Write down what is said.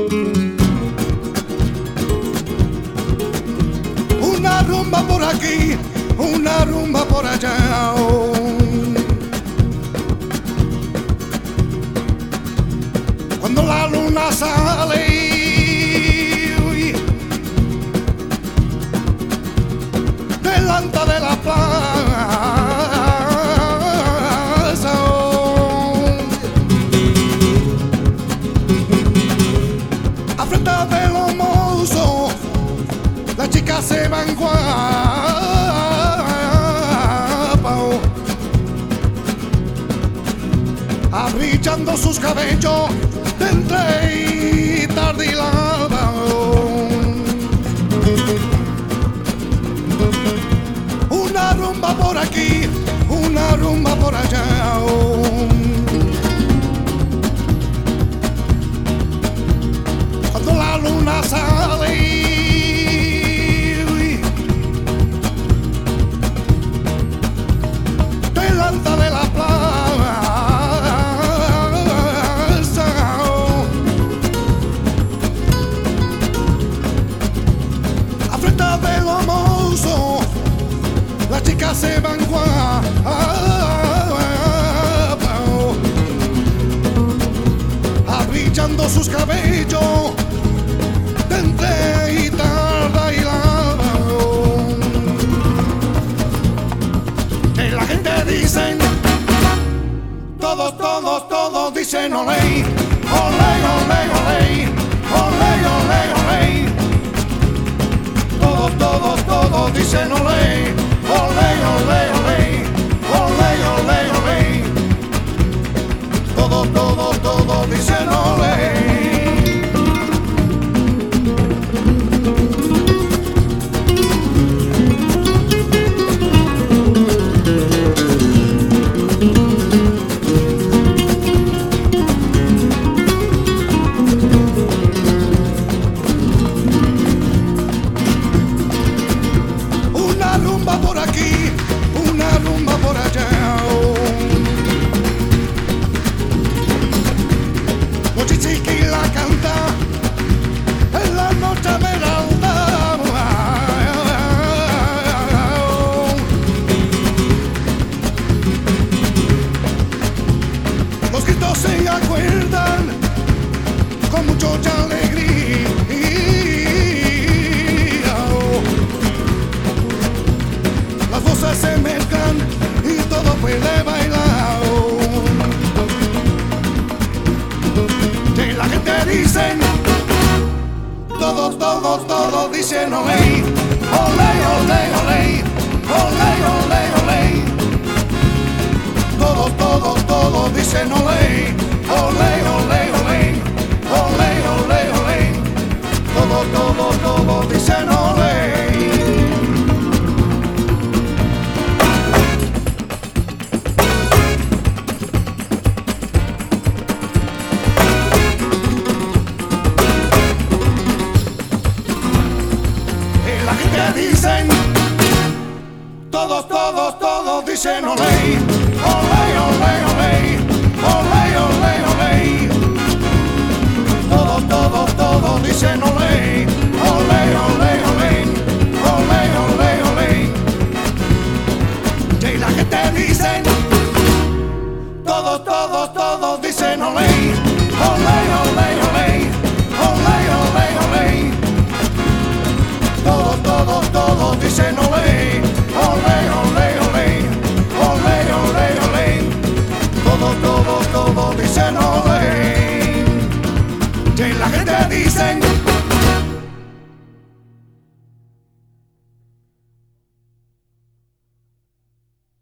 Una rumba por aquí, una rumba por allá. Cuando la luna sale delante de la plaza, a frente de los mozos las chicas se van guapas, abrillando sus cabellos de entre y tarde y lava. Una rumba por aquí, una rumba por allá. Cuando la luna sale delante de la plaza, a frente de los mozos las chicas se van guapas, abrillando sus cabellos de entre y tarde y lava. Que la gente dicen, todos, todos, todos dicen olé, olé, olé, olé, olé, olé, olé. Todos, todos, todos dicen olé. Olé, olé, olé, olé, olé, olé. Todos, todos, todos dicen olé. Una rumba por aquí, una rumba por allá. Noche chiqui la canta en la noche esmeralda. Los gritos se acuerdan con mucha alegría. Las voces se mezclan y todo puede bailar. Que la gente dice, todos, todos, todos dicen olé, olé, olé, olé, olé, olé, olé. Todos, todos, todos dicen olé, olé, olé, olé, olé, olé, olé. Todos, todos, todos dicen olé. Dicen, todos, todos, todos dicen olé, olé, olé, olé, olé, olé, olé. Todos, todos, todos dicen olé, olé, olé, olé, olé, olé, olé. Y la gente dice, todos, todos, todos dicen olé, olé, olé, olé, olé, olé, olé. Todos, todos, todos dicen olé, olé, olé, olé, olé, olé, olé. Todos, todos, todos dicen olé. Y la gente dice,